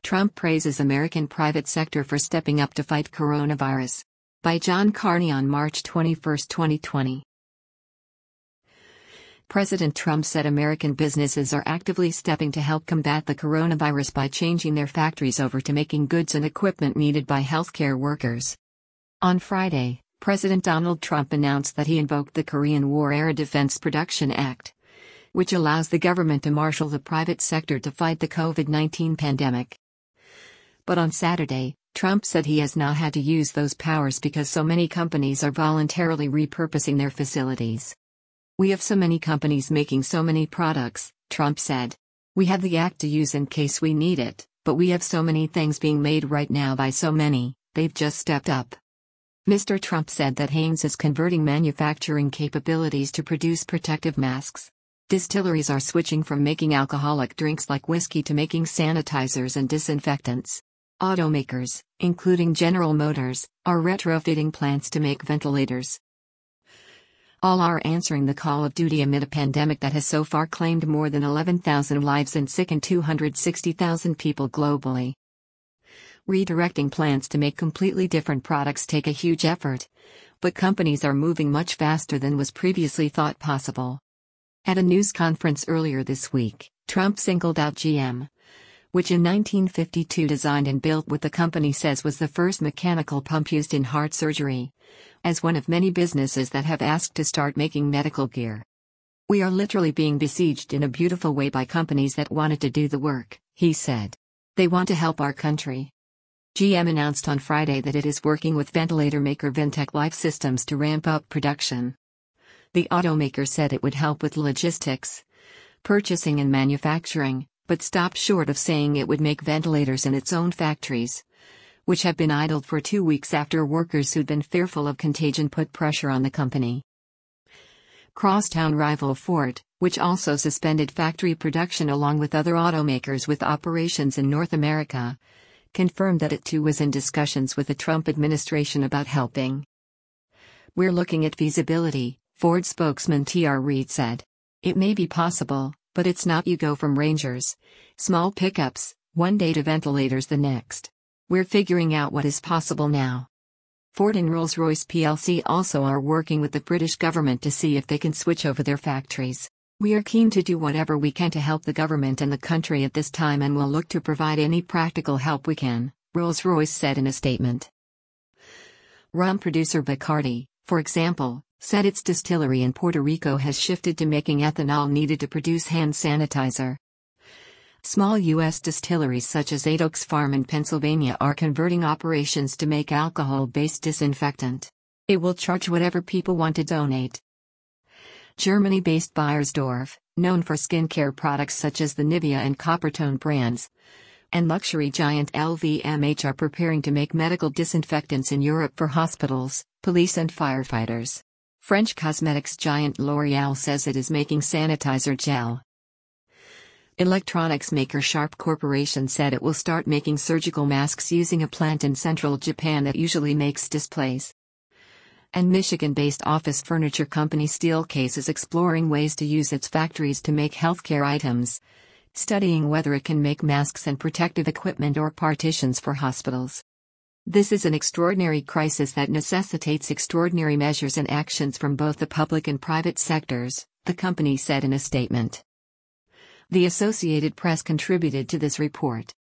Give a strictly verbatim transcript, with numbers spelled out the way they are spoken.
Trump praises American private sector for stepping up to fight coronavirus. By John Carney on March twenty-first, twenty twenty. President Trump said American businesses are actively stepping to help combat the coronavirus by changing their factories over to making goods and equipment needed by healthcare workers. On Friday, President Donald Trump announced that he invoked the Korean War-era Defense Production Act, which allows the government to marshal the private sector to fight the COVID nineteen pandemic. But on Saturday, Trump said he has now had to use those powers because so many companies are voluntarily repurposing their facilities. "We have so many companies making so many products," Trump said. "We have the act to use in case we need it, but we have so many things being made right now by so many, they've just stepped up." Mister Trump said that Hanes is converting manufacturing capabilities to produce protective masks. Distilleries are switching from making alcoholic drinks like whiskey to making sanitizers and disinfectants. Automakers, including General Motors, are retrofitting plants to make ventilators. All are answering the call of duty amid a pandemic that has so far claimed more than eleven thousand lives and sickened two hundred sixty thousand people globally. Redirecting plants to make completely different products take a huge effort, but companies are moving much faster than was previously thought possible. At a news conference earlier this week, Trump singled out G M, which in nineteen fifty-two designed and built what the company says was the first mechanical pump used in heart surgery, as one of many businesses that have asked to start making medical gear. "We are literally being besieged in a beautiful way by companies that wanted to do the work," he said. "They want to help our country." G M announced on Friday that it is working with ventilator maker Ventec Life Systems to ramp up production. The automaker said it would help with logistics, purchasing and manufacturing, but stopped short of saying it would make ventilators in its own factories, which have been idled for two weeks after workers who'd been fearful of contagion put pressure on the company. Crosstown rival Ford, which also suspended factory production along with other automakers with operations in North America, confirmed that it too was in discussions with the Trump administration about helping. "We're looking at feasibility," Ford spokesman T R Reid said. "It may be possible, but it's not you go from Rangers, small pickups, one day to ventilators the next. We're figuring out what is possible now." Ford and Rolls-Royce P L C also are working with the British government to see if they can switch over their factories. "We are keen to do whatever we can to help the government and the country at this time and will look to provide any practical help we can," Rolls-Royce said in a statement. Rum producer Bacardi, for example, said its distillery in Puerto Rico has shifted to making ethanol needed to produce hand sanitizer. Small U S distilleries such as Eight Oaks Farm in Pennsylvania are converting operations to make alcohol-based disinfectant. It will charge whatever people want to donate. Germany-based Beiersdorf, known for skincare products such as the Nivea and Coppertone brands, and luxury giant L V M H are preparing to make medical disinfectants in Europe for hospitals, police and firefighters. French cosmetics giant L'Oréal says it is making sanitizer gel. Electronics maker Sharp Corporation said it will start making surgical masks using a plant in central Japan that usually makes displays. And Michigan-based office furniture company Steelcase is exploring ways to use its factories to make healthcare items, studying whether it can make masks and protective equipment or partitions for hospitals. "This is an extraordinary crisis that necessitates extraordinary measures and actions from both the public and private sectors," the company said in a statement. The Associated Press contributed to this report.